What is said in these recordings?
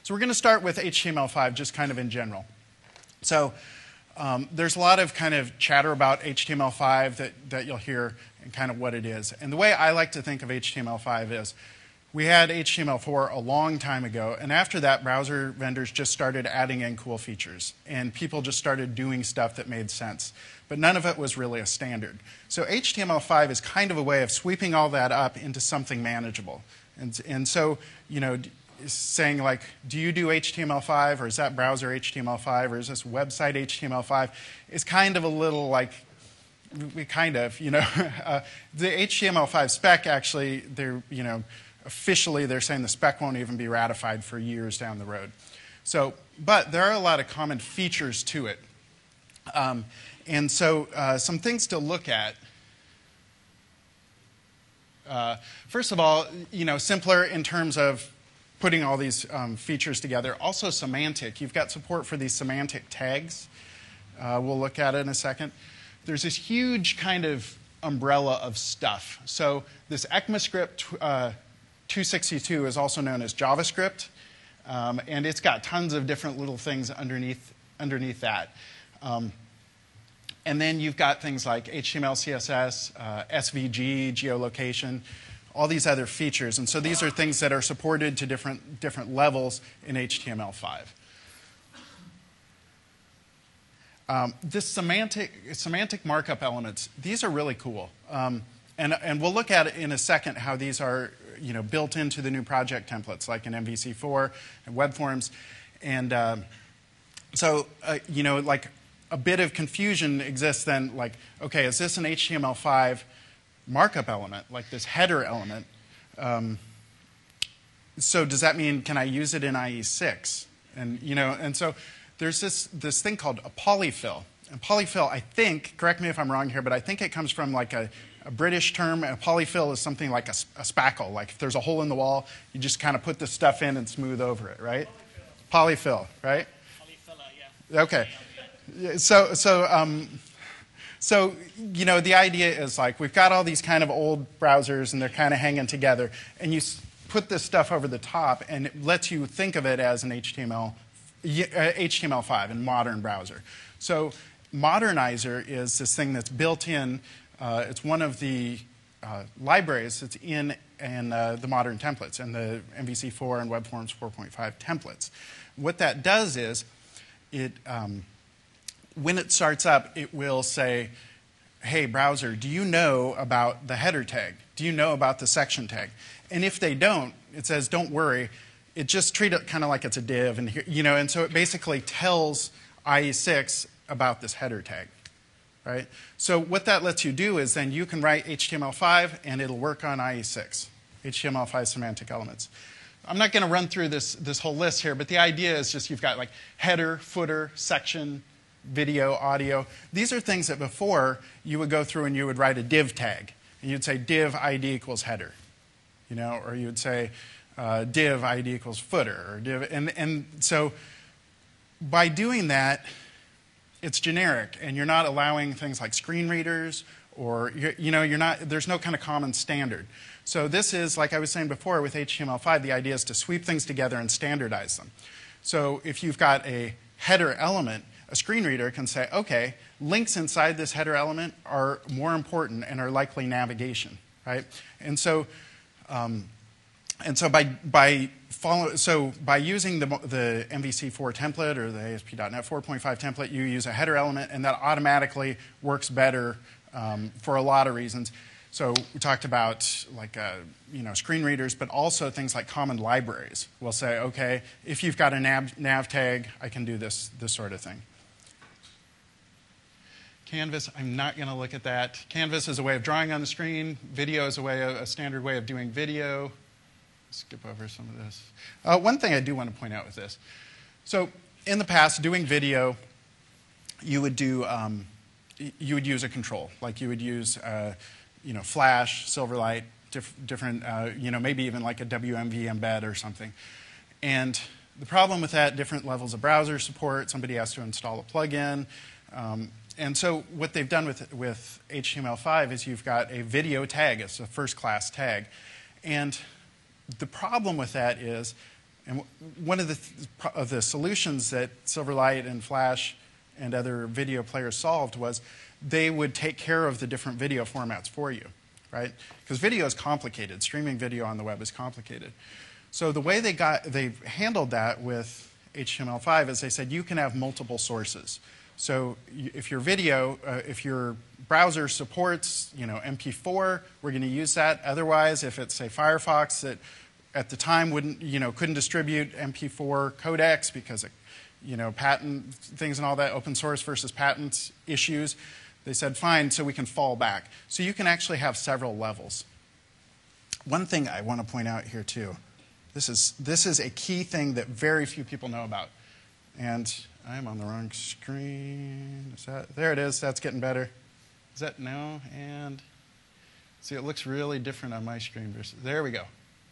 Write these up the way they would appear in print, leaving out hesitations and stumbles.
So we're going to start with HTML5 just kind of in general. So there's a lot of kind of chatter about HTML5 that you'll hear and kind of what it is. And the way I like to think of HTML5 is we had HTML4 a long time ago, and after that, browser vendors just started adding in cool features, and people just started doing stuff that made sense. But none of it was really a standard. So HTML5 is kind of a way of sweeping all that up into something manageable. And so, you know, saying like, do you do HTML5, or is that browser HTML5, or is this website HTML5, is kind of a little like, we kind of, you know. The HTML5 spec actually, they're, you know, officially they're saying the spec won't even be ratified for years down the road. So, but there are a lot of common features to it. And so some things to look at. First of all, you know, simpler in terms of putting all these features together. Also semantic. You've got support for these semantic tags. We'll look at it in a second. There's this huge kind of umbrella of stuff. So this ECMAScript 262 is also known as JavaScript, and it's got tons of different little things underneath that. And then you've got things like HTML, CSS, SVG, geolocation, all these other features. And so these are things that are supported to different levels in HTML5. This semantic markup elements, these are really cool. And we'll look at it in a second how these are, you know, built into the new project templates like in MVC4 and web forms. And so, you know, like a bit of confusion exists then, like, okay, is this an HTML5 markup element, like this header element? So does that mean, can I use it in IE6? And, you know, and so there's this thing called a polyfill. And polyfill, I think, correct me if I'm wrong here, but I think it comes from like a British term. A polyfill is something like a spackle. Like if there's a hole in the wall, you just kind of put the stuff in and smooth over it, right? Polyfill, right? Polyfiller, yeah. Okay. So, you know, the idea is like we've got all these kind of old browsers and they're kind of hanging together, and you put this stuff over the top and it lets you think of it as an HTML5 in modern browser. So Modernizer is this thing that's built in. It's one of the libraries that's in the modern templates and the MVC4 and Web Forms 4.5 templates. What that does is it when it starts up, it will say, hey, browser, do you know about the header tag? Do you know about the section tag? And if they don't, it says, don't worry. It just treat it kind of like it's a div. And, you know, and so it basically tells IE6 about this header tag. Right? So what that lets you do is then you can write HTML5, and it'll work on IE6, HTML5 semantic elements. I'm not going to run through this whole list here, but the idea is just you've got like header, footer, section, video, audio. These are things that before you would go through and you would write a div tag. And you'd say div ID equals header. You know, or you would say div ID equals footer. Or div, and so by doing that, it's generic, and you're not allowing things like screen readers, or you know, there's no kind of common standard. So this is, like I was saying before with HTML5, the idea is to sweep things together and standardize them. So if you've got a header element, a screen reader can say, okay, links inside this header element are more important and are likely navigation, right? And so by using the MVC4 template or the ASP.NET 4.5 template, you use a header element, and that automatically works better for a lot of reasons. So we talked about like you know, screen readers, but also things like common libraries. We'll say, okay, if you've got a nav tag, I can do this sort of thing. Canvas, I'm not going to look at that. Canvas is a way of drawing on the screen. Video is a standard way of doing video. Skip over some of this. One thing I do want to point out with this. So in the past, doing video, you would use a control. Like you would use you know, Flash, Silverlight, different you know, maybe even like a WMV embed or something. And the problem with that, different levels of browser support. Somebody has to install a plugin. And so what they've done with HTML5 is you've got a video tag. It's a first-class tag. And the problem with that is And one of the solutions that Silverlight and Flash and other video players solved was they would take care of the different video formats for you, right? Because video is complicated. Streaming video on the web is complicated. So the way they handled that with HTML5 is they said you can have multiple sources. So if your video, if your browser supports, MP4, we're going to use that. Otherwise, if it's, say, Firefox that at the time couldn't distribute MP4 codecs because of patent things and all that, open source versus patents issues, they said, fine, so we can fall back. So you can actually have several levels. One thing I want to point out here, too, this is a key thing that very few people know about. And I'm on the wrong screen. There it is. That's getting better. Is that no? And see, it looks really different on my screen versus, there we go.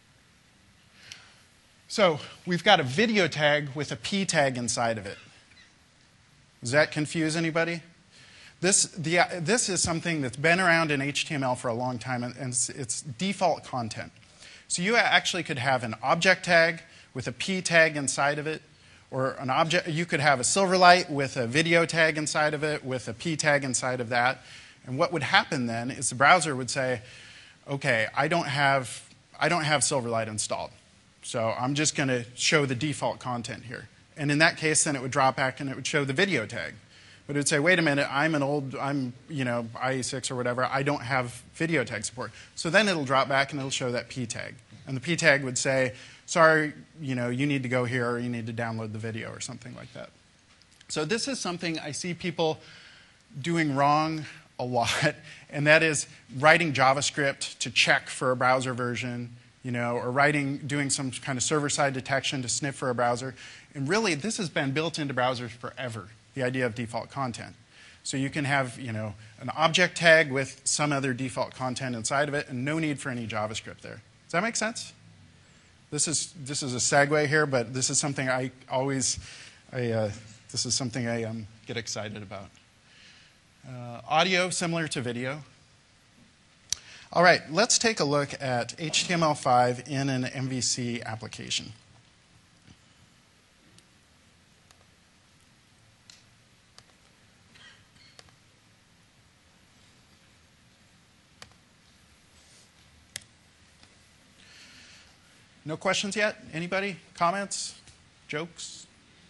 So we've got a video tag with a P tag inside of it. Does that confuse anybody? This is something that's been around in HTML for a long time, and it's default content. So you actually could have an object tag with a P tag inside of it, or an object. You could have a Silverlight with a video tag inside of it, with a P tag inside of that. And what would happen then is the browser would say, "Okay, I don't have Silverlight installed, so I'm just going to show the default content here." And in that case, then it would drop back and it would show the video tag. But it would say, wait a minute, I'm IE6 or whatever, I don't have video tag support. So then it'll drop back and it'll show that P tag. And the P tag would say, sorry, you need to go here or you need to download the video or something like that. So this is something I see people doing wrong a lot, and that is writing JavaScript to check for a browser version, or doing some kind of server-side detection to sniff for a browser. And really, this has been built into browsers forever, the idea of default content. So you can have, an object tag with some other default content inside of it, and no need for any JavaScript there. Does that make sense? This is a segue here, but this is something this is something I get excited about. Audio, similar to video. All right, let's take a look at HTML5 in an MVC application. No questions yet? Anybody? Comments? Jokes?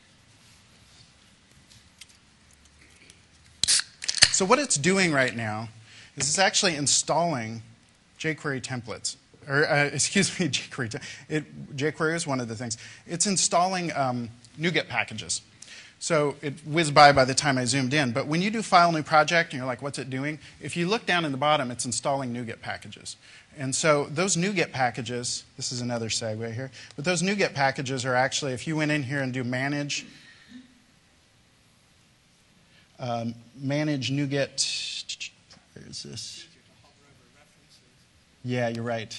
So what it's doing right now is it's actually installing jQuery templates. Or, excuse me, jQuery is one of the things. It's installing NuGet packages. So it whizzed by the time I zoomed in. But when you do File New Project and you're like, what's it doing? If you look down in the bottom, it's installing NuGet packages. And so those NuGet packages, this is another segue here, but those NuGet packages are actually, if you went in here and do manage NuGet, where is this? Yeah, you're right.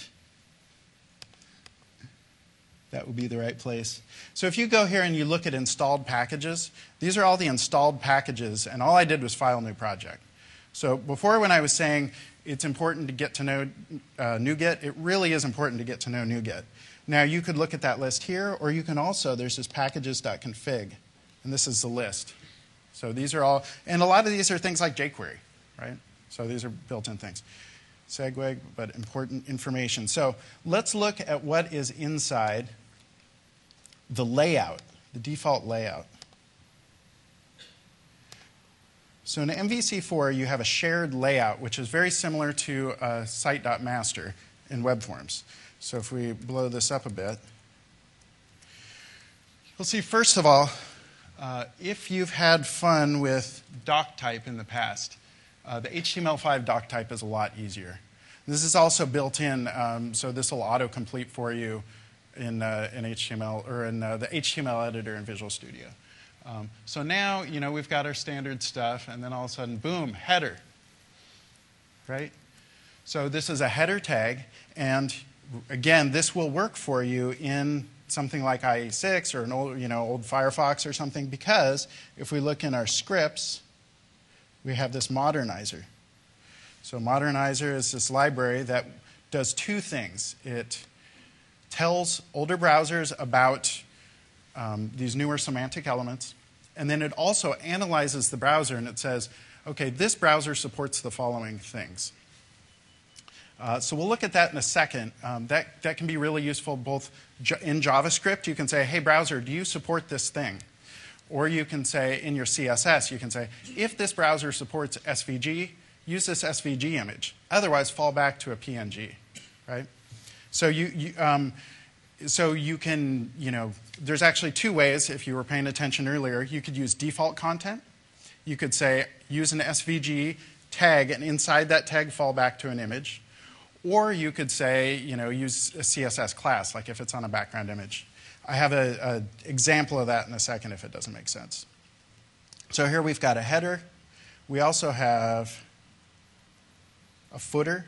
That would be the right place. So if you go here and you look at installed packages, these are all the installed packages, and all I did was File New Project. So before, when I was saying it's important to get to know NuGet, it really is important to get to know NuGet. Now, you could look at that list here, or you can also, there's this packages.config, and this is the list. So these are all, and a lot of these are things like jQuery, right? So these are built-in things. Segue, but important information. So let's look at what is inside the layout, the default layout. So in MVC4, you have a shared layout, which is very similar to site.master in web forms. So if we blow this up a bit, you'll see, first of all, if you've had fun with doc type in the past, the HTML5 doc type is a lot easier. This is also built in, so this will autocomplete for you in HTML, or in the HTML editor in Visual Studio. So now, we've got our standard stuff, and then all of a sudden, boom, header, right? So this is a header tag, and again, this will work for you in something like IE6 or an old Firefox or something, because if we look in our scripts, we have this Modernizer. So Modernizer is this library that does two things. It tells older browsers about these newer semantic elements. And then it also analyzes the browser and it says, okay, this browser supports the following things. So we'll look at that in a second. That can be really useful both in JavaScript. You can say, hey, browser, do you support this thing? Or you can say, in your CSS, you can say, if this browser supports SVG, use this SVG image. Otherwise, fall back to a PNG, right? So you can, there's actually two ways, if you were paying attention earlier. You could use default content. You could say, use an SVG tag, and inside that tag, fall back to an image. Or you could say, use a CSS class, like if it's on a background image. I have an example of that in a second if it doesn't make sense. So here we've got a header. We also have a footer.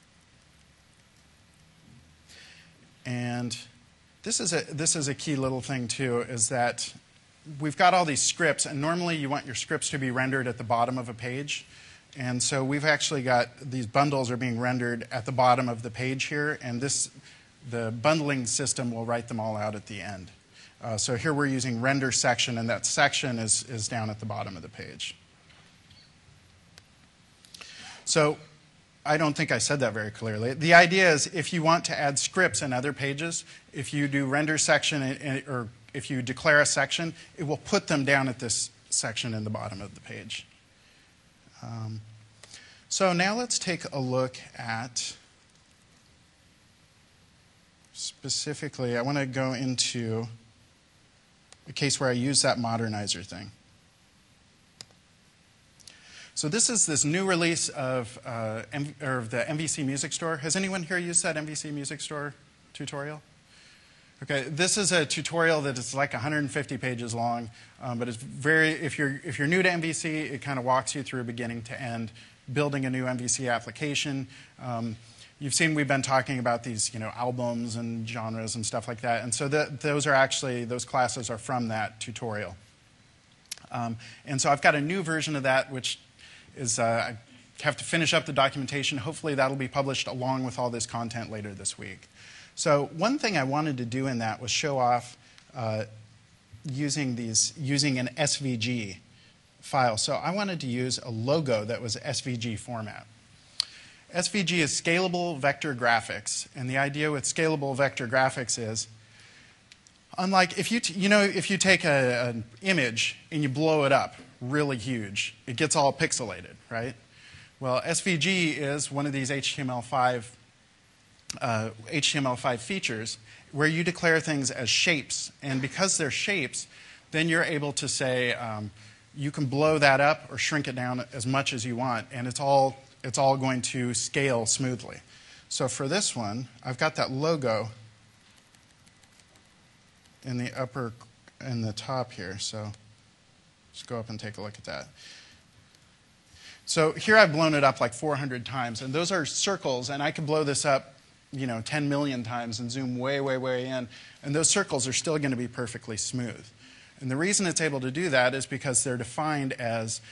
And this is a key little thing, too, is that we've got all these scripts, and normally you want your scripts to be rendered at the bottom of a page. And so we've actually got these bundles are being rendered at the bottom of the page here, and the bundling system will write them all out at the end. So here we're using render section, and that section is down at the bottom of the page. So I don't think I said that very clearly. The idea is if you want to add scripts in other pages, if you do render section or if you declare a section, it will put them down at this section in the bottom of the page. So now let's take a look at, specifically, I want to go into a case where I use that modernizer thing. So this is this new release of the MVC Music Store. Has anyone here used that MVC Music Store tutorial? Okay, this is a tutorial that is like 150 pages long, but it's if you're new to MVC, it kind of walks you through beginning to end, building a new MVC application. You've seen we've been talking about these, albums and genres and stuff like that, and so those classes are from that tutorial. And so I've got a new version of that, which is I have to finish up the documentation. Hopefully that'll be published along with all this content later this week. So one thing I wanted to do in that was show off using an SVG file. So I wanted to use a logo that was SVG format. SVG is scalable vector graphics, and the idea with scalable vector graphics is, unlike if you take an image and you blow it up really huge, it gets all pixelated, right? Well, SVG is one of these HTML5 features where you declare things as shapes, and because they're shapes, then you're able to say you can blow that up or shrink it down as much as you want, and it's all going to scale smoothly. So for this one, I've got that logo in the top here. So let's go up and take a look at that. So here I've blown it up like 400 times, and those are circles, and I could blow this up 10 million times and zoom way, way, way in, and those circles are still going to be perfectly smooth. And the reason it's able to do that is because they're defined as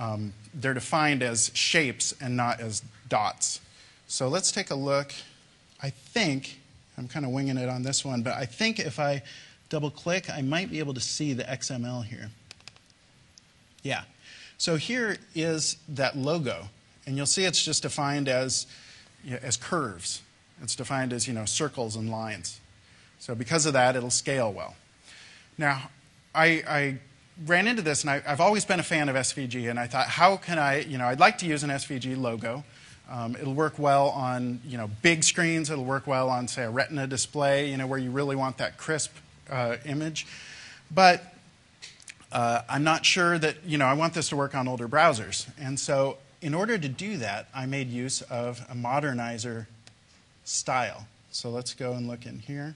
shapes and not as dots. So let's take a look. I think, I'm kind of winging it on this one, but I think if I double-click, I might be able to see the XML here. Yeah. So here is that logo, and you'll see it's just defined as curves. It's defined as circles and lines. So because of that, it'll scale well. Now, I ran into this, and I've always been a fan of SVG, and I thought, how can I'd like to use an SVG logo. It'll work well on big screens. It'll work well on, say, a Retina display, where you really want that crisp image. But I'm not sure that I want this to work on older browsers. And so in order to do that, I made use of a modernizer style. So let's go and look in here.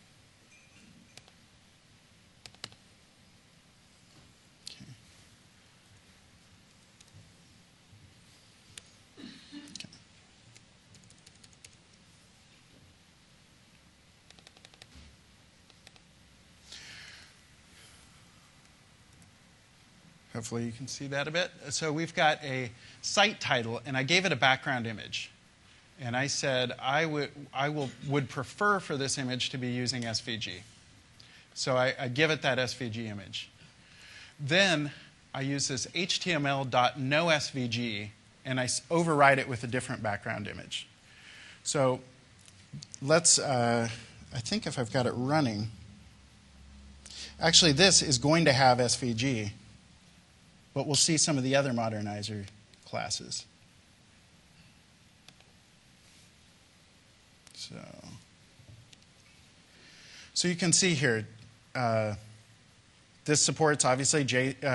Hopefully you can see that a bit. So we've got a site title, and I gave it a background image. And I said, would prefer for this image to be using SVG. So I give it that SVG image. Then I use this HTML.noSVG, and I override it with a different background image. So let's, I think if I've got it running, actually this is going to have SVG, but we'll see some of the other Modernizer classes. So you can see here, this supports obviously so it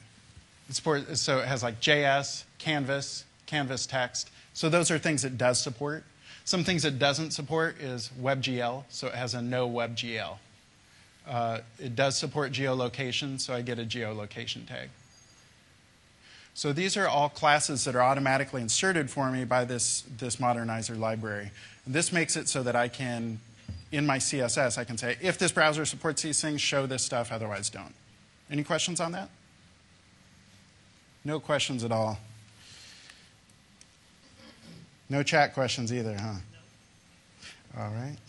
has like JS, Canvas, Canvas text. So those are things it does support. Some things it doesn't support is WebGL, so it has a no WebGL. It does support geolocation, so I get a geolocation tag. So these are all classes that are automatically inserted for me by this Modernizer library. And this makes it so that I can, in my CSS, I can say, if this browser supports these things, show this stuff, otherwise don't. Any questions on that? No questions at all. No chat questions either, huh? No. All right.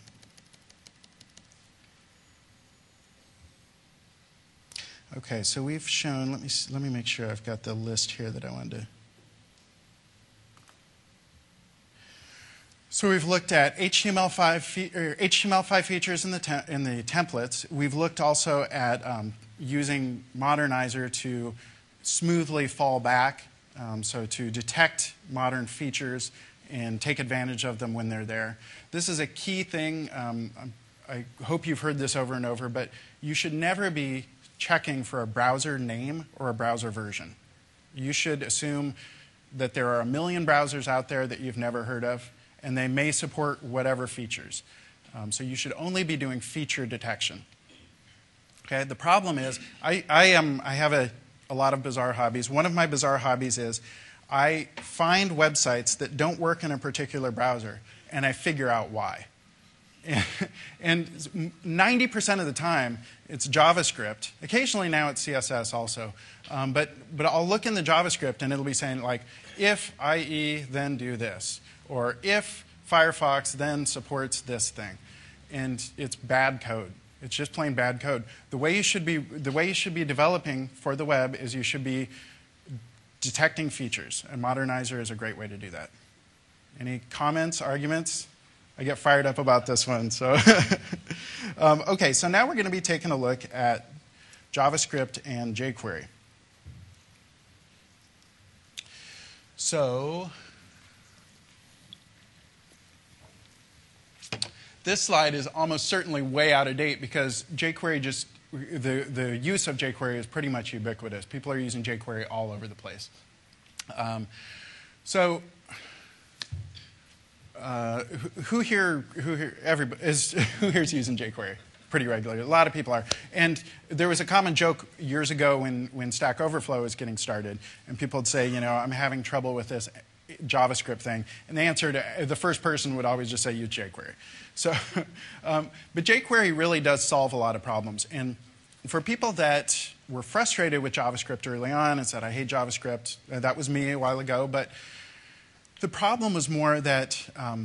Okay, so we've shown, let me make sure I've got the list here that I wanted to. So we've looked at HTML5 features in the templates. We've looked also at using Modernizer to smoothly fall back, so to detect modern features and take advantage of them when they're there. This is a key thing. I hope you've heard this over and over, but you should never be checking for a browser name or a browser version. You should assume that there are a million browsers out there that you've never heard of, and they may support whatever features. So you should only be doing feature detection. Okay, the problem is I have a lot of bizarre hobbies. One of my bizarre hobbies is I find websites that don't work in a particular browser, and I figure out why. And 90% of the time, it's JavaScript. Occasionally now it's CSS also. But I'll look in the JavaScript, and it'll be saying, like, if IE, then do this. Or if Firefox then supports this thing. And it's bad code. It's just plain bad code. The way you should be developing for the web is you should be detecting features. And Modernizer is a great way to do that. Any comments, arguments? I get fired up about this one. So, okay, so now we're going to be taking a look at JavaScript and jQuery. So, this slide is almost certainly way out of date because jQuery just, the use of jQuery is pretty much ubiquitous. People are using jQuery all over the place. Who here's using jQuery pretty regularly? A lot of people are. And there was a common joke years ago when Stack Overflow was getting started, and people would say, you know, I'm having trouble with this JavaScript thing. And the answer to the first person would always just say, use jQuery. So, but jQuery really does solve a lot of problems. And for people that were frustrated with JavaScript early on and said, I hate JavaScript, that was me a while ago, but the problem was more that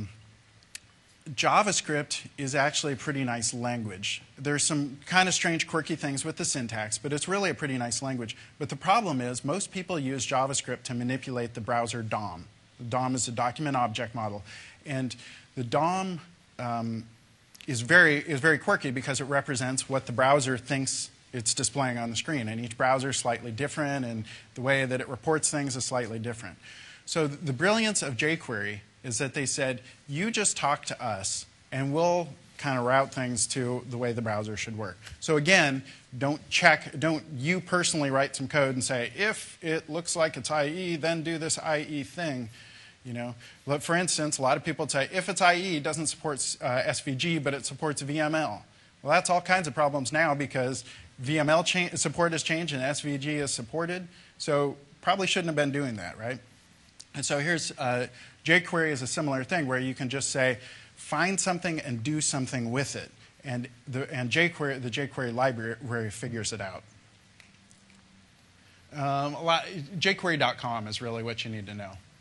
JavaScript is actually a pretty nice language. There's some kind of strange, quirky things with the syntax, but it's really a pretty nice language. But the problem is most people use JavaScript to manipulate the browser DOM. The DOM is a document object model. And the DOM is very quirky because it represents what the browser thinks it's displaying on the screen. And each browser is slightly different, and the way that it reports things is slightly different. So the brilliance of jQuery is that they said, you just talk to us, and we'll kind of route things to the way the browser should work. So again, don't you personally write some code and say, if it looks like it's IE, then do this IE thing. You know, for instance, a lot of people say, if it's IE, it doesn't support SVG, but it supports VML. Well, that's all kinds of problems now because VML support has changed and SVG is supported. So probably shouldn't have been doing that, right? And so here's jQuery is a similar thing where you can just say, find something and do something with it. And the jQuery library figures it out. jQuery.com is really what you need to know.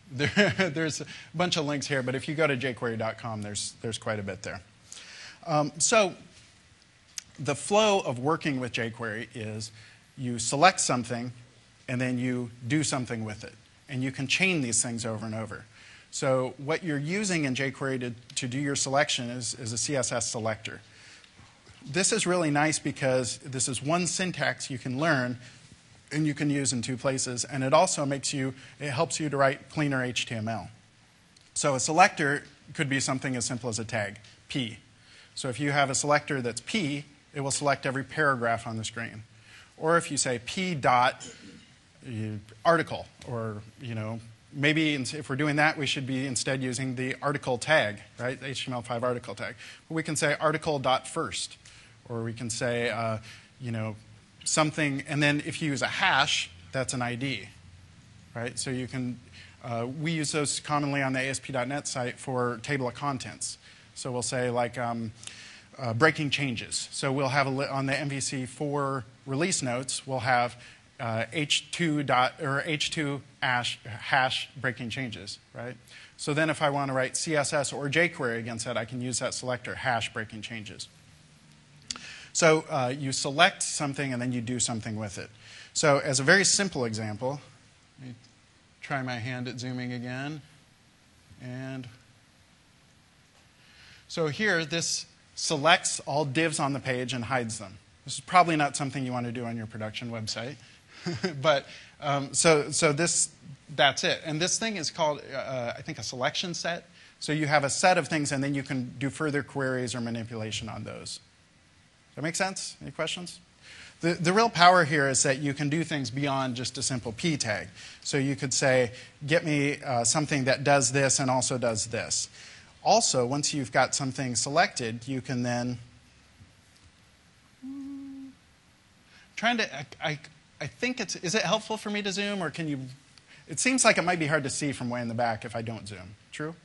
There's a bunch of links here, but if you go to jQuery.com, there's quite a bit there. So the flow of working with jQuery is you select something, and then you do something with it. And you can chain these things over and over. So what you're using in jQuery to do your selection is a CSS selector. This is really nice because this is one syntax you can learn and you can use in two places, and it also helps you to write cleaner HTML. So a selector could be something as simple as a tag, P. So if you have a selector that's P, it will select every paragraph on the screen. Or if you say P dot article, or maybe if we're doing that, we should be instead using the article tag, right? The HTML5 article tag. But we can say article dot first, or we can say something, and then if you use a hash, that's an ID, right? So you can, we use those commonly on the ASP.NET site for table of contents. So we'll say like breaking changes. So we'll have on the MVC4 release notes, we'll have h2 hash breaking changes, right? So then if I want to write CSS or jQuery against that, I can use that selector, hash breaking changes. So you select something and then you do something with it. So as a very simple example, let me try my hand at zooming again. And so here, this selects all divs on the page and hides them. This is probably not something you want to do on your production website. But that's it. And this thing is called, I think, a selection set. So you have a set of things, and then you can do further queries or manipulation on those. Does that make sense? Any questions? The real power here is that you can do things beyond just a simple P tag. So you could say, get me something that does this and also does this. Also, once you've got something selected, you can then... I think is it helpful for me to zoom, or can you... It seems like it might be hard to see from way in the back if I don't zoom. True?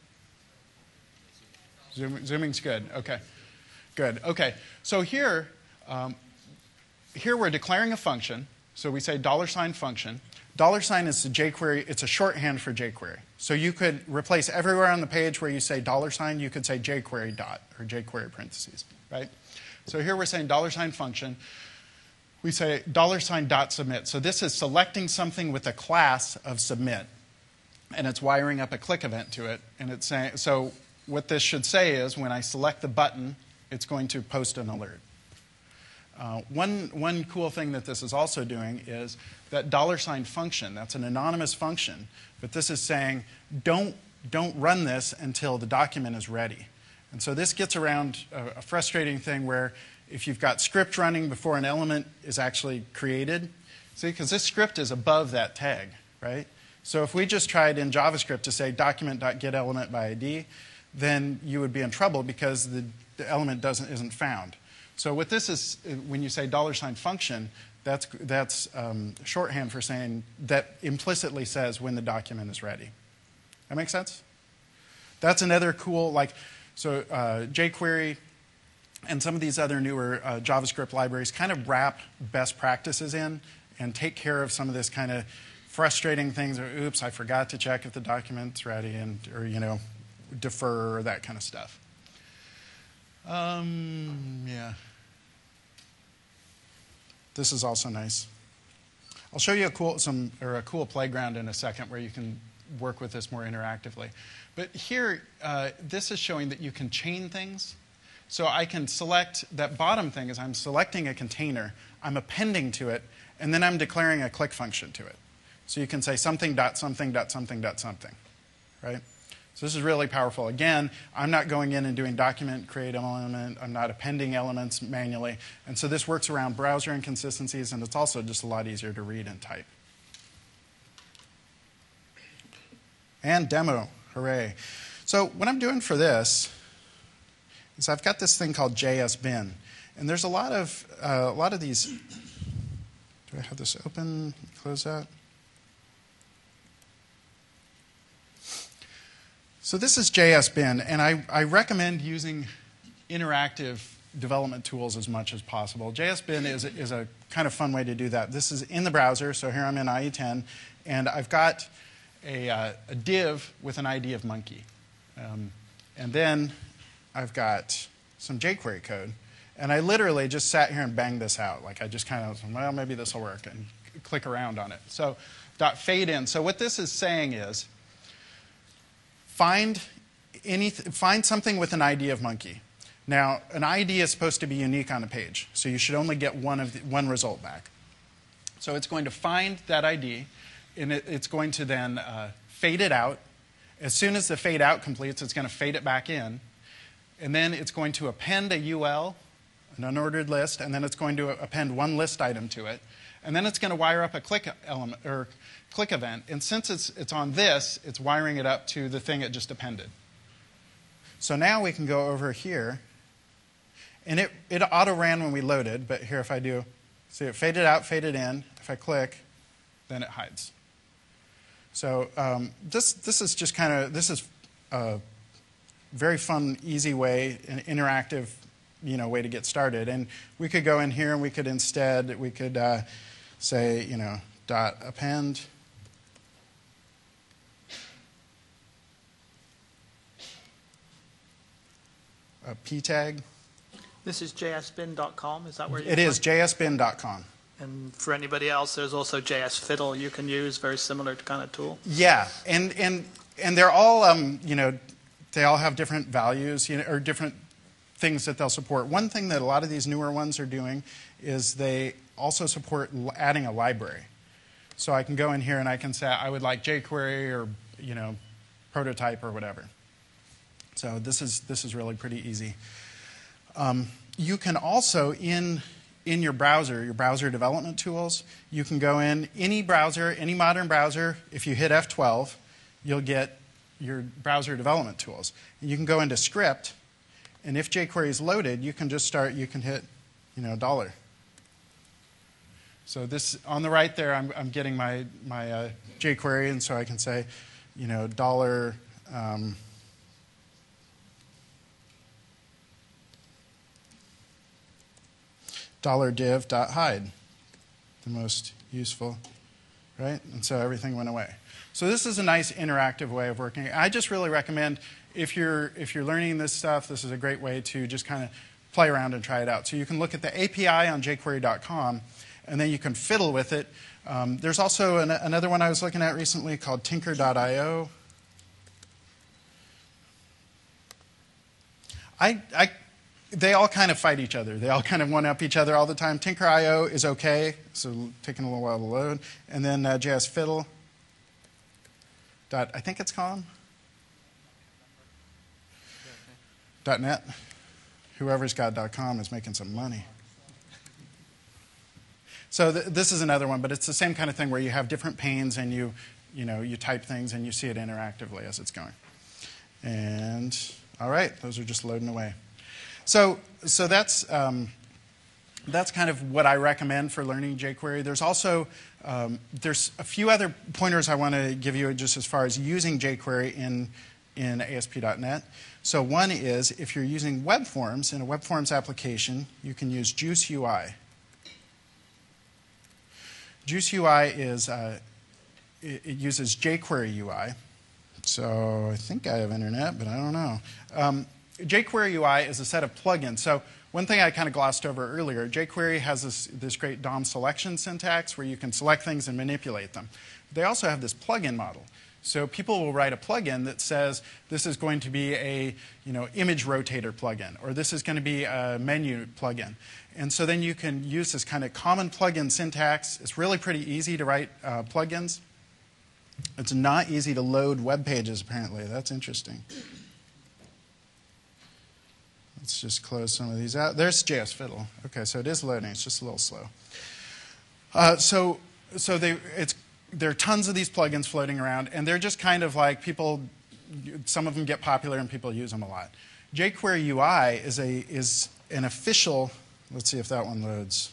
Zooming's good. Okay. Good. Okay. So here we're declaring a function. So we say $function. $sign is the jQuery. It's a shorthand for jQuery. So you could replace everywhere on the page where you say $sign, you could say jQuery dot or jQuery parentheses, right? So here we're saying $function. We say $.submit. So this is selecting something with a class of submit. And it's wiring up a click event to it. And it's saying, so what this should say is when I select the button, it's going to post an alert. One cool thing that this is also doing is that $function, that's an anonymous function, but this is saying don't run this until the document is ready. And so this gets around a frustrating thing where if you've got script running before an element is actually created, see, because this script is above that tag, right? So if we just tried in JavaScript to say document.getElementById, then you would be in trouble because the element isn't found. So what this is, when you say $function, that's shorthand for saying that implicitly says when the document is ready. That make sense? That's another cool, so jQuery and some of these other newer JavaScript libraries kind of wrap best practices in and take care of some of this kind of frustrating things, or oops, I forgot to check if the document's ready, or defer, or that kind of stuff. Yeah. This is also nice. I'll show you a cool playground in a second where you can work with this more interactively. But here, this is showing that you can chain things. So I can select that bottom thing. As I'm selecting a container, I'm appending to it, and then I'm declaring a click function to it. So you can say something dot something dot something dot something, right? So this is really powerful. Again, I'm not going in and doing document create element. I'm not appending elements manually. And so this works around browser inconsistencies, and it's also just a lot easier to read and type. And demo, hooray. So what I'm doing for this is I've got this thing called JSBin. And there's a lot of these. Do I have this open? Close that. So this is JSBin, and I recommend using interactive development tools as much as possible. JSBin is a kind of fun way to do that. This is in the browser, so here I'm in IE10, and I've got a div with an ID of monkey. And then I've got some jQuery code. And I literally just sat here and banged this out. Like I just kind of, well, maybe this will work, and click around on it. So .fade in. So what this is saying is find something with an ID of monkey. Now, an ID is supposed to be unique on a page, so you should only get one result back. So it's going to find that ID, and it's going to then fade it out. As soon as the fade out completes, it's going to fade it back in. And then it's going to append a UL, an unordered list, and then it's going to append one list item to it. And then it's going to wire up a click element or click event. And since it's on this, it's wiring it up to the thing it just appended. So now we can go over here. And it auto-ran when we loaded, but here if I do, see it faded out, faded in. If I click, then it hides. So this is just kind of, this is a very fun, easy way, an interactive way to get started. And we could go in here and we could instead, we could say, dot append. A p tag. This is jsbin.com, is that where you It is, jsbin.com. And for anybody else, there's also JSFiddle you can use, very similar kind of tool. Yeah, and they're all, they all have different values, or different things that they'll support. One thing that a lot of these newer ones are doing is they also support adding a library. So I can go in here and I can say I would like jQuery or, prototype or whatever. So this is really pretty easy. You can also, in your browser development tools, you can go in any browser, any modern browser. If you hit F12, you'll get your browser development tools. And you can go into script, and if jQuery is loaded, you can just start, you can hit, $. So this, on the right there, I'm getting my jQuery, and so I can say, $, $div.hide, the most useful, right? And so everything went away. So this is a nice interactive way of working. I just really recommend if you're learning this stuff, this is a great way to just kind of play around and try it out. So you can look at the API on jQuery.com, and then you can fiddle with it. There's also another one I was looking at recently called Tinker.io. They all kind of fight each other. They all kind of one-up each other all the time. Tinker.io is okay, so taking a little while to load. And then JSFiddle. I think it's called .net. Whoever's got .com is making some money. So this is another one, but it's the same kind of thing where you have different panes and you type things and you see it interactively as it's going. And all right, those are just loading away. So that's kind of what I recommend for learning jQuery. There's also there's a few other pointers I want to give you just as far as using jQuery in ASP.NET. So one is if you're using web forms in a web forms application, you can use Juice UI. Juice UI is it uses jQuery UI. So I think I have internet, but I don't know. jQuery UI is a set of plugins. So one thing I kind of glossed over earlier, jQuery has this great DOM selection syntax where you can select things and manipulate them. They also have this plugin model. So people will write a plugin that says this is going to be a image rotator plugin, or this is going to be a menu plugin. And so then you can use this kind of common plugin syntax. It's really pretty easy to write plugins. It's not easy to load web pages, apparently. That's interesting. Let's just close some of these out. There's JSFiddle. Okay, so it is loading. It's just a little slow. So there are tons of these plugins floating around, and they're just kind of like people, some of them get popular and people use them a lot. jQuery UI is an official, let's see if that one loads.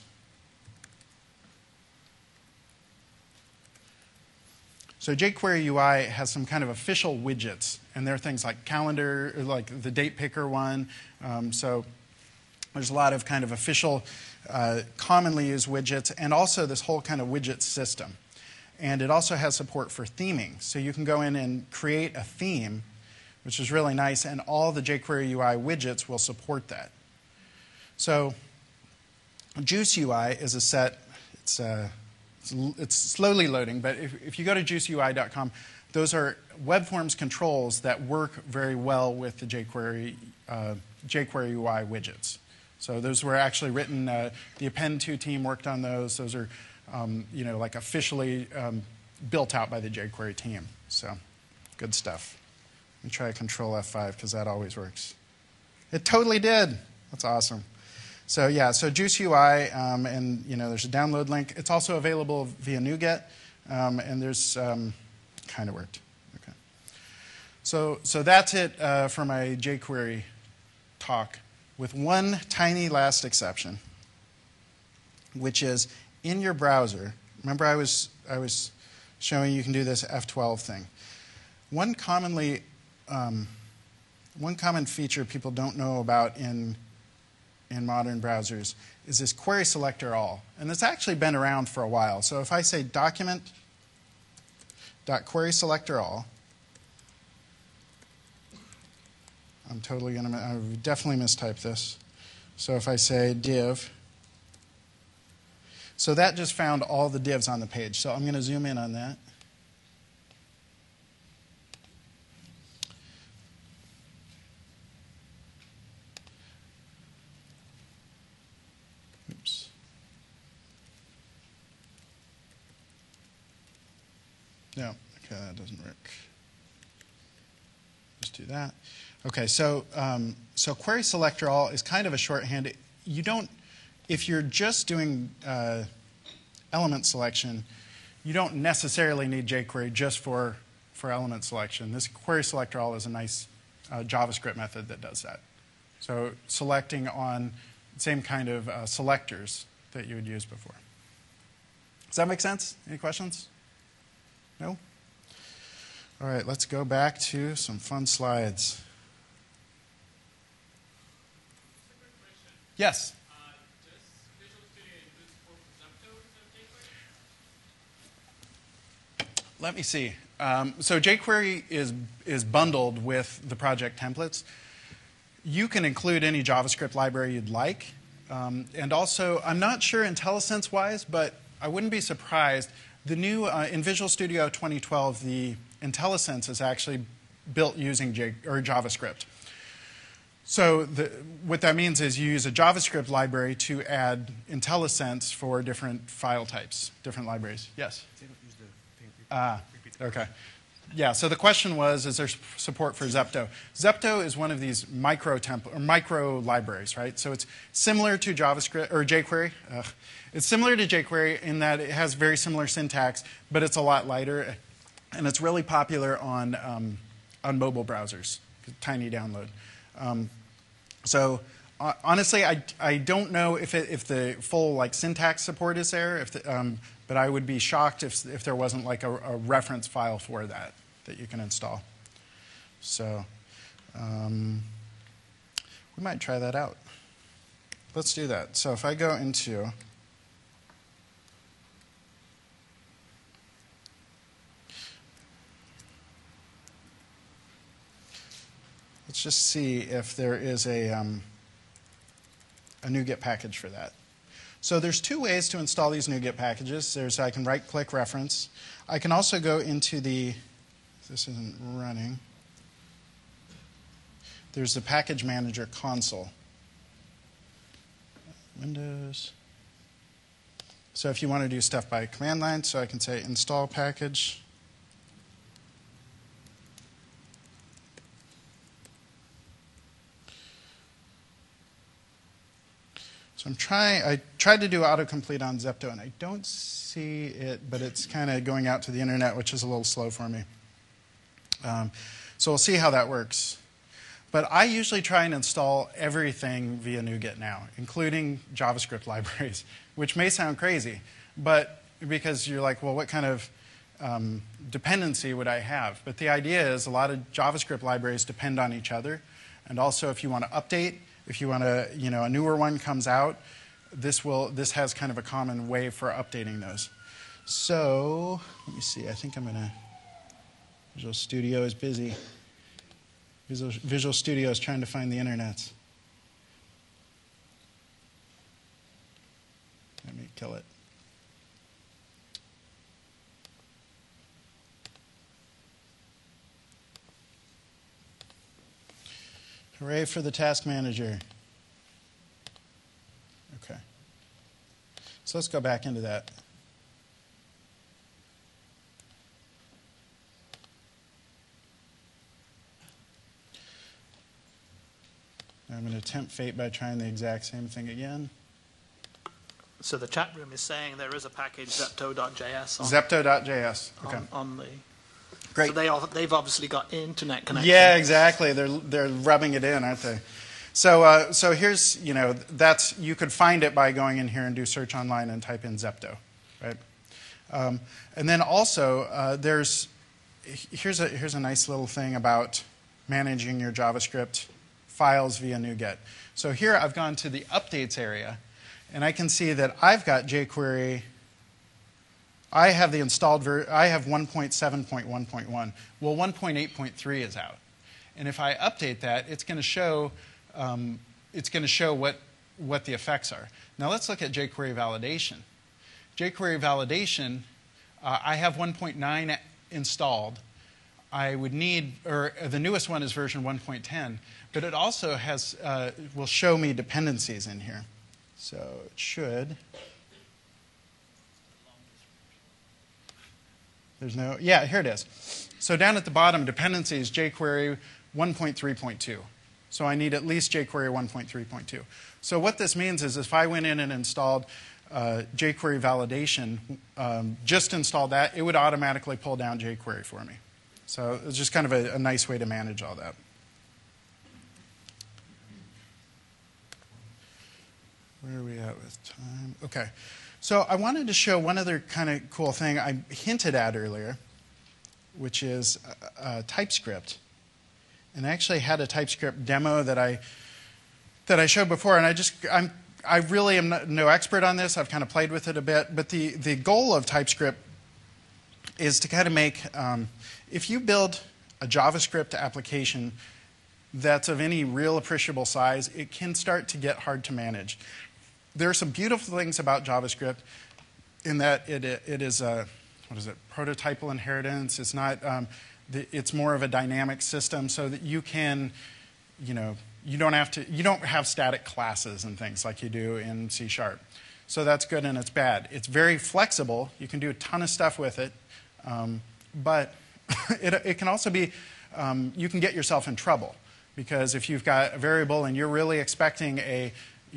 So jQuery UI has some kind of official widgets, and there are things like calendar, or like the date picker one. So there's a lot of kind of official, commonly used widgets, and also this whole kind of widget system. And it also has support for theming. So you can go in and create a theme, which is really nice, and all the jQuery UI widgets will support that. So Juice UI is a set, it's slowly loading, but if you go to juiceui.com, those are web forms controls that work very well with the jQuery UI widgets. So those were actually written, the Append2 team worked on those. Those are like officially built out by the jQuery team. So good stuff. Let me try Control F5 because that always works. It totally did. That's awesome. So yeah, so Juice UI, and there's a download link. It's also available via NuGet, and there's kind of worked. Okay. So that's it for my jQuery talk, with one tiny last exception, which is in your browser. Remember, I was showing you can do this F12 thing. One common feature people don't know about in modern browsers is this query selector all. And it's actually been around for a while. So if I say document.querySelectorAll, I definitely mistyped this. So if I say div, so that just found all the divs on the page. So I'm going to zoom in on that. Oops. No, okay, that doesn't work. Just do that. Okay, so query selector all is kind of a shorthand. You don't, if you're just doing element selection, you don't necessarily need jQuery just for element selection. This query selector all is a nice JavaScript method that does that. So selecting on the same kind of selectors that you would use before. Does that make sense? Any questions? No? All right, let's go back to some fun slides. Yes? Does Visual Studio include support for Zepto instead of jQuery? Let me see. So jQuery is bundled with the project templates. You can include any JavaScript library you'd like. And also, I'm not sure IntelliSense-wise, but I wouldn't be surprised. The new, in Visual Studio 2012, the IntelliSense is actually built using JavaScript. So what that means is you use a JavaScript library to add IntelliSense for different file types, different libraries. Yes? They don't use the repeat. Okay. Yeah, so the question was, is there support for Zepto? Zepto is one of these micro libraries, right? So it's similar to JavaScript or jQuery. It's similar to jQuery in that it has very similar syntax, but it's a lot lighter, and it's really popular on mobile browsers. Tiny download. So honestly, I don't know if the full syntax support is there, but I would be shocked if there wasn't a reference file for that you can install. So we might try that out. Let's do that. So if I go into let's just see if there is a NuGet package for that. So there's two ways to install these NuGet packages. I can right-click reference. I can also go into this isn't running. There's the package manager console. Windows. So if you want to do stuff by command line, so I can say install package. So I tried to do autocomplete on Zepto, and I don't see it, but it's kind of going out to the internet, which is a little slow for me. So we'll see how that works. But I usually try and install everything via NuGet now, including JavaScript libraries, which may sound crazy, but because you're like, well, what kind of dependency would I have? But the idea is a lot of JavaScript libraries depend on each other, and also if you want to update, if you want to, a newer one comes out, this has kind of a common way for updating those. So let me see. I think I'm going to. Visual Studio is busy. Visual Studio is trying to find the internets. Let me kill it. Hooray for the task manager. Okay. So let's go back into that. I'm going to tempt fate by trying the exact same thing again. So the chat room is saying there is a package, Zepto.js. Zepto.js. Okay. On the. Great. So they've obviously got internet connection. Yeah, exactly. They're rubbing it in, aren't they? So so here's, that's, you could find it by going in here and do search online and type in Zepto, right? And then also here's a nice little thing about managing your JavaScript files via NuGet. So here I've gone to the updates area, and I can see that I've got jQuery. I have the installed I have 1.7.1.1. Well, 1.8.3 is out, and if I update that, it's going to show what the effects are. Now let's look at jQuery validation. jQuery validation, I have 1.9 installed. I would need, or the newest one is version 1.10, but it also will show me dependencies in here. So it should. There's no, yeah, here it is. So down at the bottom, dependencies, jQuery 1.3.2. So I need at least jQuery 1.3.2. So what this means is if I went in and installed jQuery validation, just installed that, it would automatically pull down jQuery for me. So it's just kind of a nice way to manage all that. Where are we at with time? Okay. So I wanted to show one other kind of cool thing I hinted at earlier, which is TypeScript. And I actually had a TypeScript demo that I showed before, and I really am no expert on this. I've kind of played with it a bit, but the goal of TypeScript is to kind of make, if you build a JavaScript application that's of any real appreciable size, it can start to get hard to manage. There are some beautiful things about JavaScript in that it is prototypal inheritance. It's not, it's more of a dynamic system so that you can, you don't have static classes and things like you do in C#. So that's good and it's bad. It's very flexible. You can do a ton of stuff with it, but it can also be, you can get yourself in trouble because if you've got a variable and you're really expecting a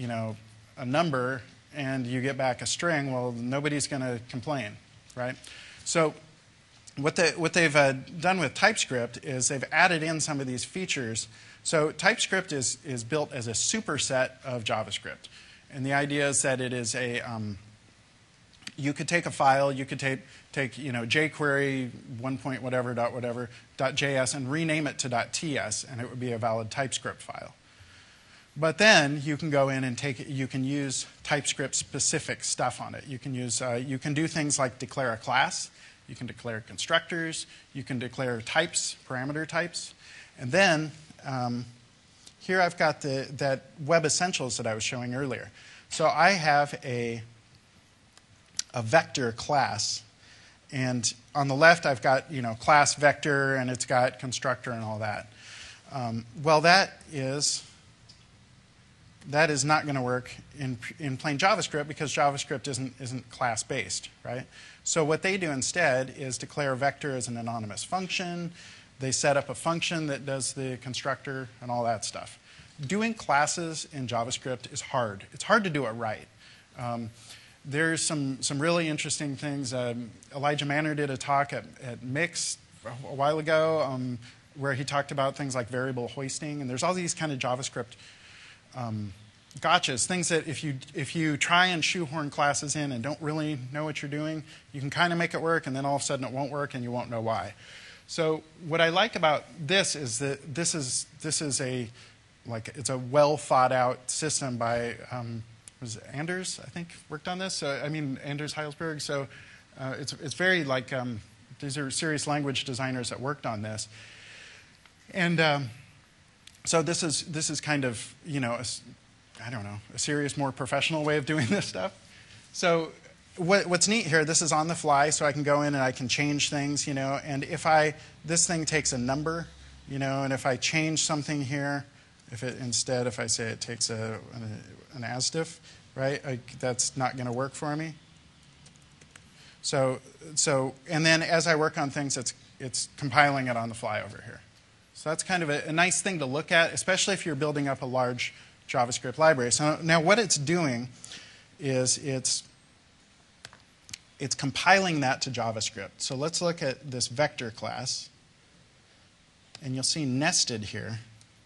number and you get back a string, well, nobody's going to complain, right? So what they've done with TypeScript is they've added in some of these features. So TypeScript is built as a superset of JavaScript. And the idea is that it is a, you could take a file, you could take jQuery 1.whatever.js and rename it to .ts, and it would be a valid TypeScript file. But then you can go in and you can use TypeScript-specific stuff on it. You can do things like declare a class. You can declare constructors. You can declare types, parameter types. And then here I've got that Web Essentials that I was showing earlier. So I have a vector class. And on the left, I've got class vector, and it's got constructor and all that. Well, that is not going to work in plain JavaScript because JavaScript isn't class-based, right? So what they do instead is declare a vector as an anonymous function. They set up a function that does the constructor and all that stuff. Doing classes in JavaScript is hard. It's hard to do it right. There's some really interesting things. Elijah Manor did a talk at Mix a while ago where he talked about things like variable hoisting. And there's all these kind of JavaScript gotchas, things that if you try and shoehorn classes in and don't really know what you're doing, you can kind of make it work, and then all of a sudden it won't work, and you won't know why. So what I like about this is that this is it's a well thought out system by was it Anders, I think, worked on this. So I mean Anders Heilsberg. So It's very like, these are serious language designers that worked on this. And so this is kind of, I don't know, a serious, more professional way of doing this stuff. So what's neat here, this is on the fly, so I can go in and I can change things, and if this thing takes a number, and if I change something here, if I say it takes an ASDIF, right, that's not going to work for me. So, and then as I work on things, it's compiling it on the fly over here. So that's kind of a nice thing to look at, especially if you're building up a large JavaScript library. So now what it's doing is it's compiling that to JavaScript. So let's look at this vector class. And you'll see nested here.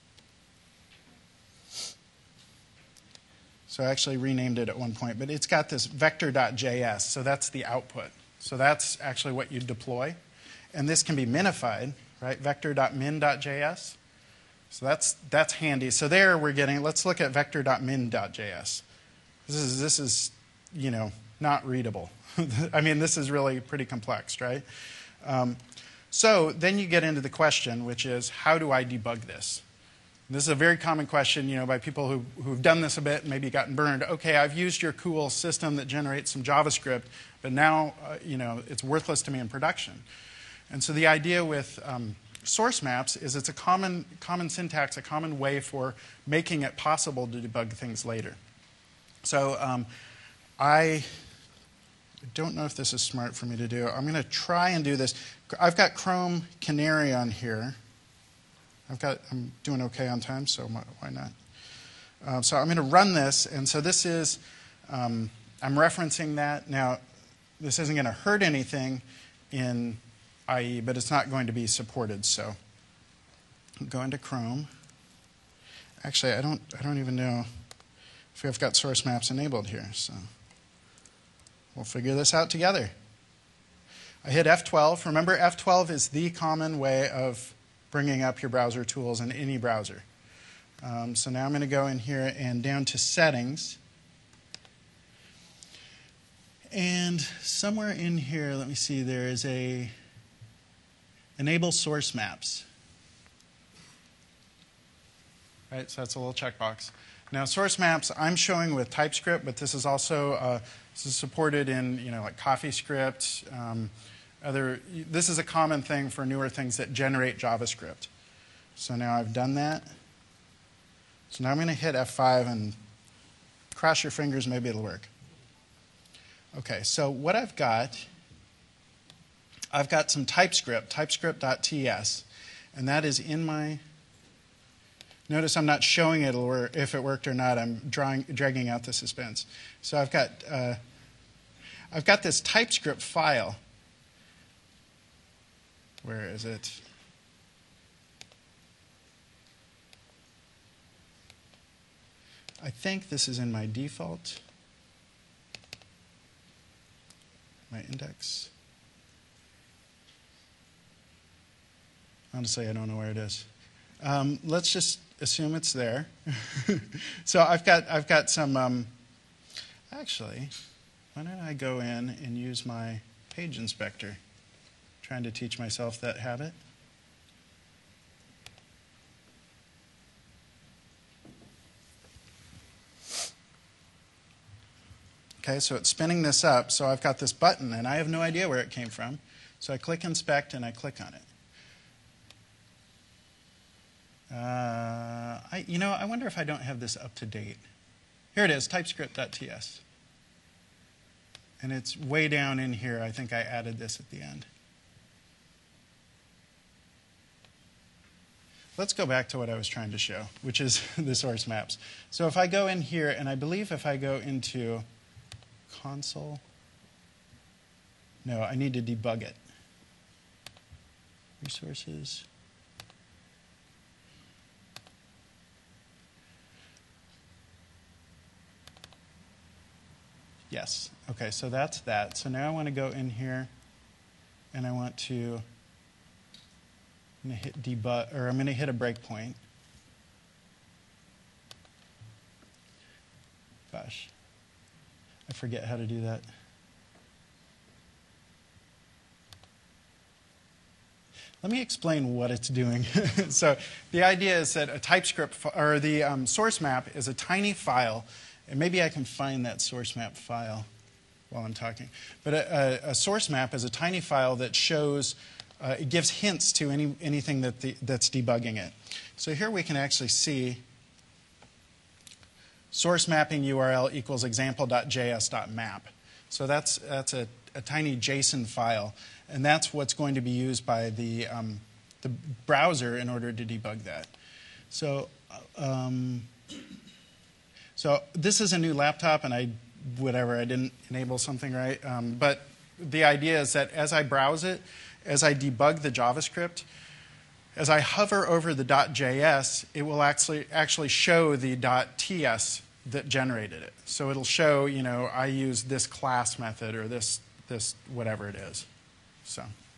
So I actually renamed it at one point, but it's got this vector.js, so that's the output. So that's actually what you deploy. And this can be minified, right? Vector.min.js. So that's handy. So there we're getting, let's look at vector.min.js. This is, not readable. I mean, this is really pretty complex, right? So then you get into the question, which is, how do I debug this? This is a very common question, by people who've done this a bit and maybe gotten burned. Okay, I've used your cool system that generates some JavaScript, but now, it's worthless to me in production. And so the idea with source maps is it's a common syntax, a common way for making it possible to debug things later. So I don't know if this is smart for me to do. I'm going to try and do this. I've got Chrome Canary on here. I'm doing okay on time, so why not? So I'm going to run this, and so this is, I'm referencing that. Now, this isn't going to hurt anything in IE, but it's not going to be supported. So I'm going to Chrome. Actually, I don't even know if I've got source maps enabled here. So we'll figure this out together. I hit F12. Remember, F12 is the common way of bringing up your browser tools in any browser. So now I'm going to go in here and down to Settings. And somewhere in here, let me see, there is a Enable Source Maps. Right, so that's a little checkbox. Now, source maps I'm showing with TypeScript, but this is also this is supported in like CoffeeScript. This is a common thing for newer things that generate JavaScript. So now I've done that. So now I'm going to hit F5 and cross your fingers, maybe it'll work. Okay, so what I've got some TypeScript, TypeScript.ts, and that is in my. Notice I'm not showing it if it worked or not. I'm dragging out the suspense. So I've got this TypeScript file. Where is it? I think this is in my default, my index. Honestly, I don't know where it is. Let's just assume it's there. So I've got some. Actually, why don't I go in and use my page inspector? Trying to teach myself that habit. Okay, so it's spinning this up. So I've got this button, and I have no idea where it came from. So I click Inspect, and I click on it. I wonder if I don't have this up to date. Here it is, TypeScript.ts. And it's way down in here. I think I added this at the end. Let's go back to what I was trying to show, which is the source maps. So if I go in here, and I believe if I go into console, no, I need to debug it. Resources. Yes. Okay, so that's that. So now I want to go in here, and I want to. I'm going to hit debug, or I'm going to hit a breakpoint. Gosh, I forget how to do that. let me explain what it's doing. So the idea is that a TypeScript, or the source map is a tiny file, and maybe I can find that source map file while I'm talking. But a source map is a tiny file that shows, it gives hints to anything that's debugging it. So here we can actually see source mapping URL equals example.js.map. So that's a tiny JSON file, and that's what's going to be used by the browser in order to debug that. So, so this is a new laptop, and I didn't enable something right. But the idea is that as I browse it, as I debug the JavaScript, as I hover over the .js, it will actually show the .ts that generated it. So it'll show, I used this class method or this whatever it is. So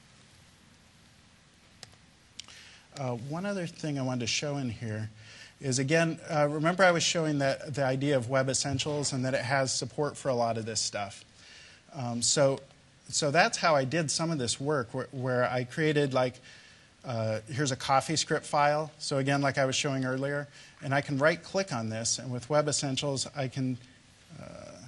one other thing I wanted to show in here is, again, remember I was showing that the idea of Web Essentials and that it has support for a lot of this stuff. So that's how I did some of this work, where I created, like, here's a CoffeeScript file. So again, like I was showing earlier, and I can right-click on this, and with Web Essentials, I can, let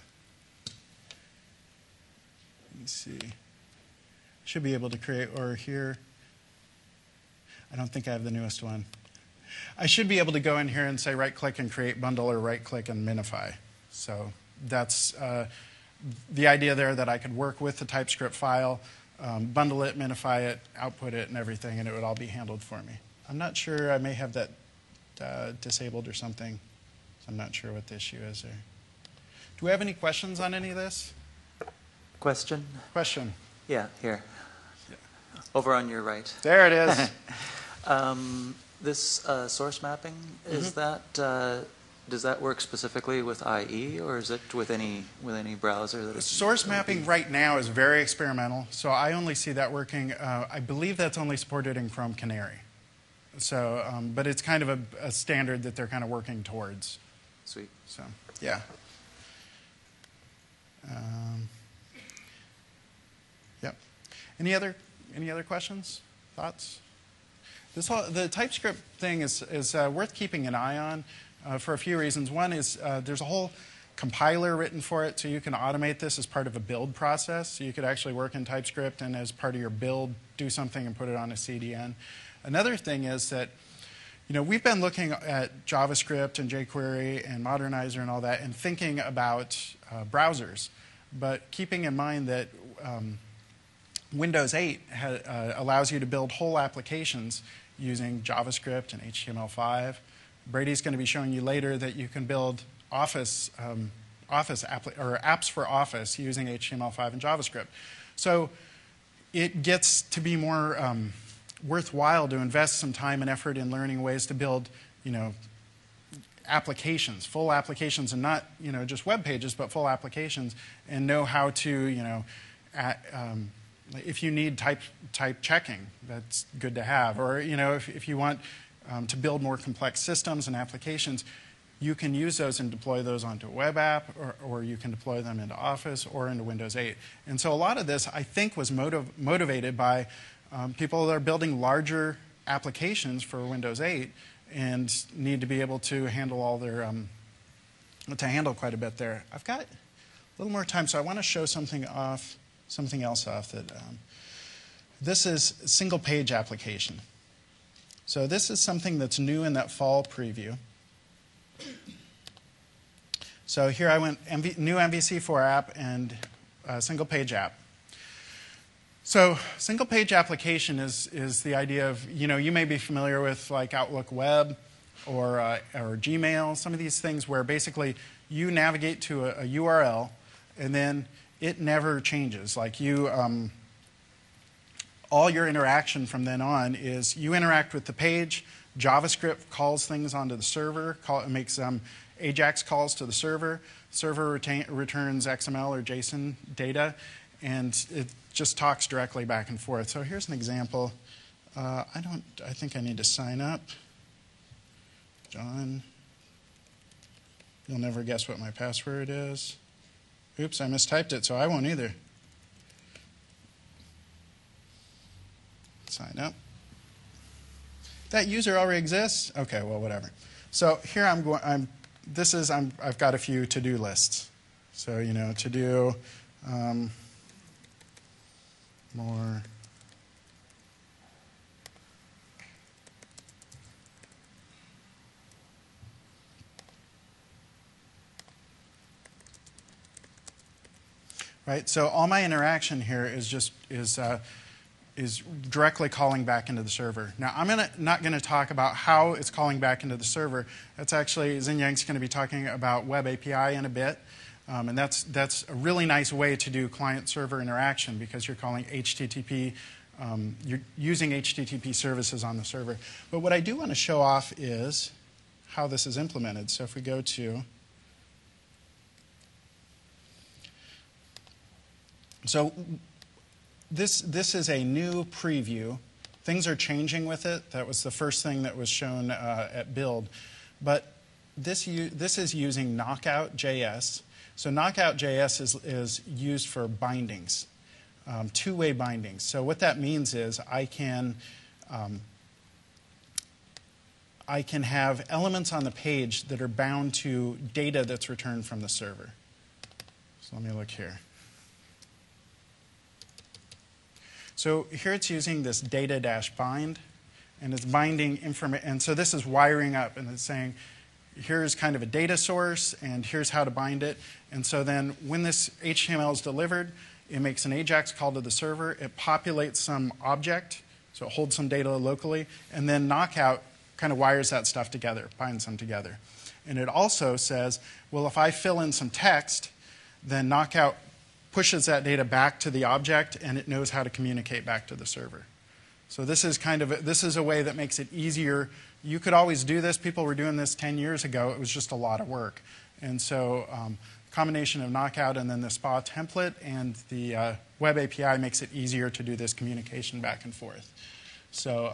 me see, should be able to create, or here, I don't think I have the newest one. I should be able to go in here and say right-click and create bundle, or right-click and minify. So that's the idea there, that I could work with the TypeScript file, bundle it, minify it, output it, and everything, and it would all be handled for me. I'm not sure. I may have that disabled or something. So I'm not sure what the issue is there. Do we have any questions on any of this? Question? Question. Yeah, here. Yeah. Over on your right. There it is. This source mapping, is that does that work specifically with IE, or is it with any browser? That Source mapping right now is very experimental, so I only see that working. I believe that's only supported in Chrome Canary. So, but it's kind of a standard that they're kind of working towards. Sweet. So, yeah. Yep. Any other questions, thoughts? The TypeScript thing is worth keeping an eye on for a few reasons. One is there's a whole compiler written for it, so you can automate this as part of a build process. So you could actually work in TypeScript and as part of your build do something and put it on a CDN. Another thing is that we've been looking at JavaScript and jQuery and Modernizer and all that and thinking about browsers, but keeping in mind that Windows 8 allows you to build whole applications using JavaScript and HTML5. Brady's going to be showing you later that you can build apps for Office using HTML5 and JavaScript. So it gets to be more worthwhile to invest some time and effort in learning ways to build, applications, full applications, and not, just web pages, but full applications, and know how to, if you need type checking, that's good to have. Or, if you want to build more complex systems and applications, you can use those and deploy those onto a web app, or you can deploy them into Office or into Windows 8. And so a lot of this, I think, was motivated by people that are building larger applications for Windows 8 and need to be able to handle all their, to handle quite a bit there. I've got a little more time, so I want to show something else off that. This is single page application. So this is something that's new in that fall preview. So here I went new MVC4 app and single page app. So single page application is the idea of, you may be familiar with like Outlook Web or Gmail, some of these things where basically you navigate to a URL and then it never changes. Like all your interaction from then on is you interact with the page, JavaScript calls things onto the server, makes AJAX calls to the server, returns XML or JSON data, and it just talks directly back and forth. So here's an example. I think I need to sign up. John. You'll never guess what my password is. Oops, I mistyped it, so I won't either. Sign up. that user already exists? Okay, well, whatever. So here I've got a few to-do lists. So, to do more. Right, so all my interaction here is directly calling back into the server. Now, I'm not going to talk about how it's calling back into the server. That's actually, Xinyang's going to be talking about Web API in a bit. And that's a really nice way to do client-server interaction because you're calling HTTP, you're using HTTP services on the server. But what I do want to show off is how this is implemented. So if we go to, so this is a new preview. Things are changing with it. That was the first thing that was shown at Build. But this is using Knockout.js. So Knockout.js is used for bindings, two-way bindings. So what that means is I can have elements on the page that are bound to data that's returned from the server. So let me look here. So here it's using this data-bind, and it's binding information. And so this is wiring up, and it's saying, here's kind of a data source, and here's how to bind it. And so then when this HTML is delivered, it makes an AJAX call to the server. It populates some object, so it holds some data locally. And then Knockout kind of wires that stuff together, binds them together. And it also says, well, if I fill in some text, then Knockout pushes that data back to the object, and it knows how to communicate back to the server. So this is a way that makes it easier. You could always do this. People were doing this 10 years ago. It was just a lot of work. And so combination of Knockout and then the SPA template and the Web API makes it easier to do this communication back and forth. So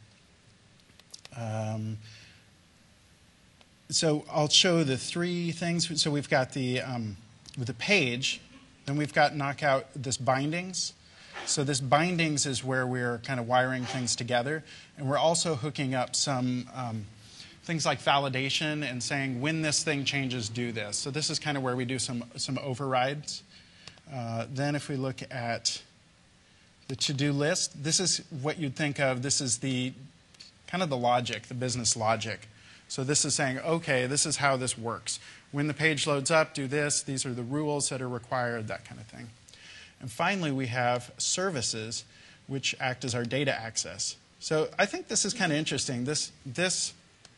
so I'll show the three things. So we've got with the page, then we've got Knockout, this bindings. So this bindings is where we're kind of wiring things together. And we're also hooking up some things like validation and saying, when this thing changes, do this. So this is kind of where we do some overrides. Then if we look at the to-do list, this is what you'd think of. This is the kind of the logic, the business logic. So this is saying, OK, this is how this works. When the page loads up, do this. These are the rules that are required, that kind of thing. And finally, we have services, which act as our data access. So I think this is kind of interesting. This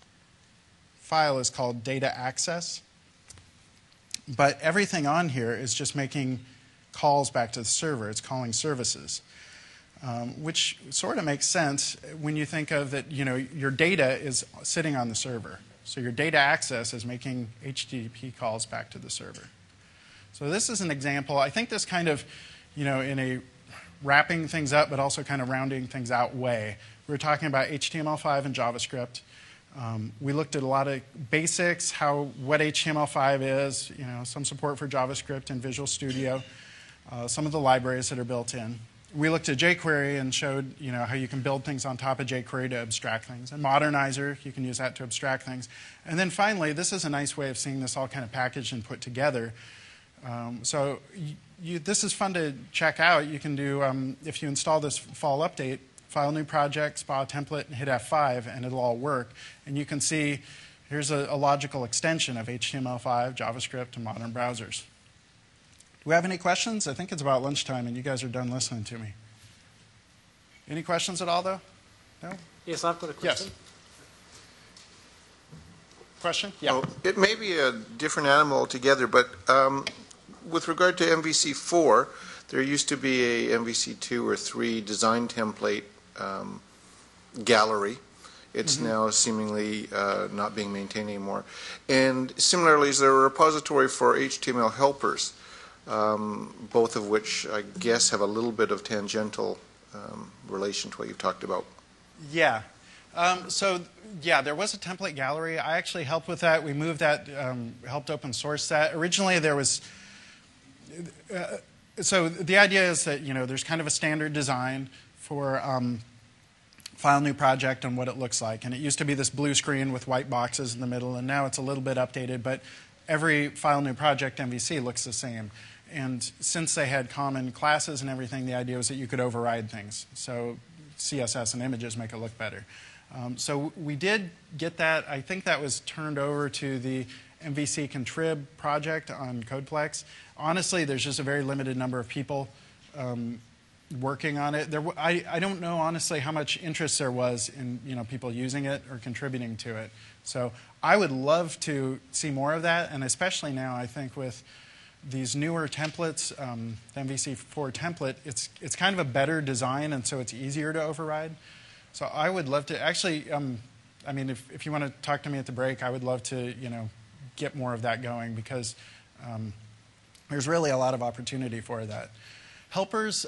file is called data access. But everything on here is just making calls back to the server. It's calling services, which sort of makes sense when you think of that, your data is sitting on the server. So your data access is making HTTP calls back to the server. So this is an example. I think this kind of, in a wrapping things up but also kind of rounding things out way. We were talking about HTML5 and JavaScript. We looked at a lot of basics, what HTML5 is, some support for JavaScript and Visual Studio, some of the libraries that are built in. We looked at jQuery and showed how you can build things on top of jQuery to abstract things. And Modernizer, you can use that to abstract things. And then finally, this is a nice way of seeing this all kind of packaged and put together. So this is fun to check out. You can do, if you install this fall update, file new project, SPA template, and hit F5, and it'll all work. And you can see here's a logical extension of HTML5, JavaScript, and modern browsers. Do we have any questions? I think it's about lunchtime, and you guys are done listening to me. Any questions at all, though? No? Yes, I've got a question. Yes. Question? Yeah. Well, it may be a different animal altogether, but with regard to MVC4, there used to be a MVC2 or 3 design template gallery. It's now seemingly not being maintained anymore. And similarly, is there a repository for HTML helpers, both of which I guess have a little bit of tangential relation to what you've talked about? Yeah. There was a template gallery. I actually helped with that. We moved that, helped open source that. Originally, there was... so the idea is that, there's kind of a standard design for file new project on what it looks like. And it used to be this blue screen with white boxes in the middle, and now it's a little bit updated, but every file new project MVC looks the same. And since they had common classes and everything, the idea was that you could override things. So CSS and images make it look better. So we did get that. I think that was turned over to the MVC Contrib project on CodePlex. Honestly, there's just a very limited number of people working on it. I don't know, honestly, how much interest there was in people using it or contributing to it. So I would love to see more of that, and especially now, I think, with these newer templates, the MVC4 template, it's kind of a better design, and so it's easier to override. So I would love to, actually, I mean, if you want to talk to me at the break, I would love to, get more of that going, because there's really a lot of opportunity for that. Helpers,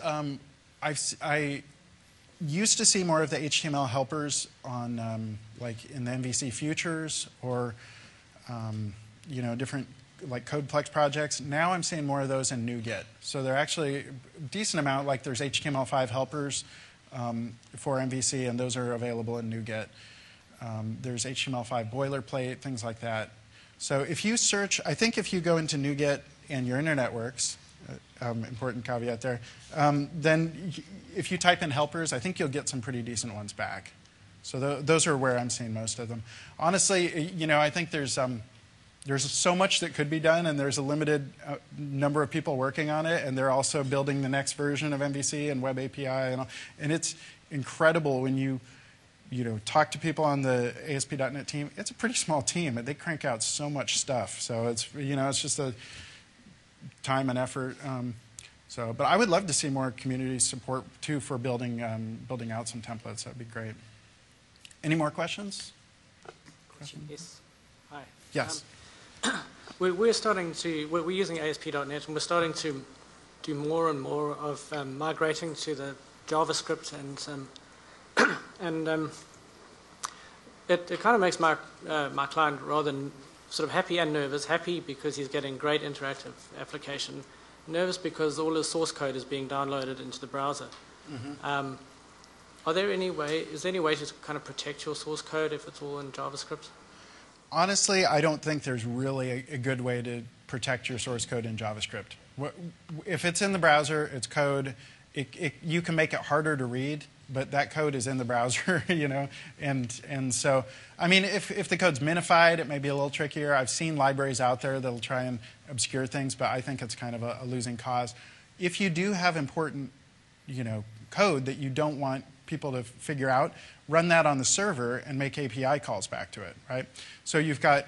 I used to see more of the HTML helpers on, like in the MVC Futures or, different like CodePlex projects. Now I'm seeing more of those in NuGet. So they're actually a decent amount, like there's HTML5 helpers for MVC, and those are available in NuGet. There's HTML5 boilerplate, things like that. So if you search, I think if you go into NuGet and your internet works, important caveat there, then if you type in helpers, I think you'll get some pretty decent ones back. So those are where I'm seeing most of them. Honestly, I think there's so much that could be done, and there's a limited number of people working on it, and they're also building the next version of MVC and Web API, and it's incredible when you talk to people on the ASP.NET team. It's a pretty small team, and they crank out so much stuff. So it's it's just a time and effort. But I would love to see more community support too for building out some templates. That'd be great. Any more questions? Yes. Hi. Yes. We're using ASP.NET, and we're starting to do more and more of migrating to the JavaScript, and it kind of makes my client rather sort of happy and nervous. Happy because he's getting great interactive application. Nervous because all the source code is being downloaded into the browser. Mm-hmm. Is there any way to kind of protect your source code if it's all in JavaScript? Honestly, I don't think there's really a good way to protect your source code in JavaScript. If it's in the browser, it's code. You can make it harder to read, but that code is in the browser, And so, I mean, if the code's minified, it may be a little trickier. I've seen libraries out there that'll try and obscure things, but I think it's kind of a losing cause. If you do have important, code that you don't want people to figure out, run that on the server and make API calls back to it, right? So you've got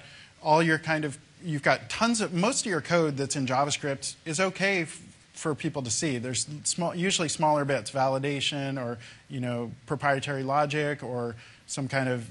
most of your code that's in JavaScript is okay for people to see. There's usually smaller bits, validation or proprietary logic or some kind of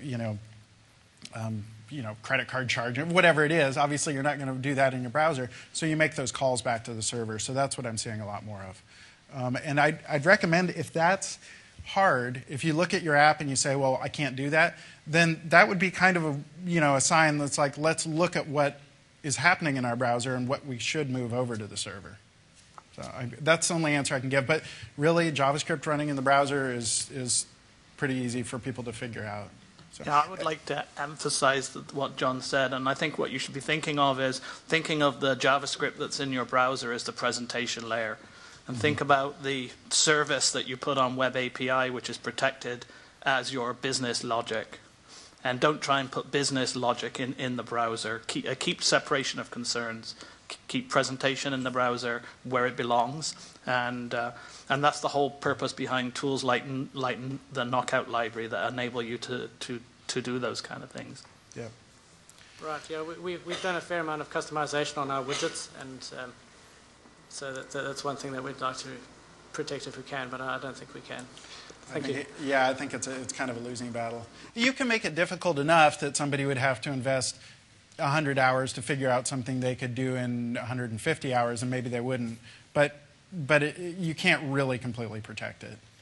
credit card charge, whatever it is. Obviously, you're not going to do that in your browser, so you make those calls back to the server. So that's what I'm seeing a lot more of. And I'd recommend, if that's hard, if you look at your app and you say, well, I can't do that, then that would be kind of a sign that's like, let's look at what is happening in our browser and what we should move over to the server. So that's the only answer I can give. But really, JavaScript running in the browser is pretty easy for people to figure out. So. Yeah, I would like to emphasize what John said, and I think what you should be thinking of is thinking of the JavaScript that's in your browser as the presentation layer. And think about the service that you put on Web API, which is protected as your business logic. And don't try and put business logic in the browser. Keep separation of concerns. Keep presentation in the browser where it belongs. And that's the whole purpose behind tools like the Knockout library that enable you to do those kind of things. Yeah. Right, yeah, we've done a fair amount of customization on our widgets, and so that's one thing that we'd like to protect if we can, but I don't think we can. Thank you. Yeah, I think it's kind of a losing battle. You can make it difficult enough that somebody would have to invest 100 hours to figure out something they could do in 150 hours, and maybe they wouldn't. But you can't really completely protect it.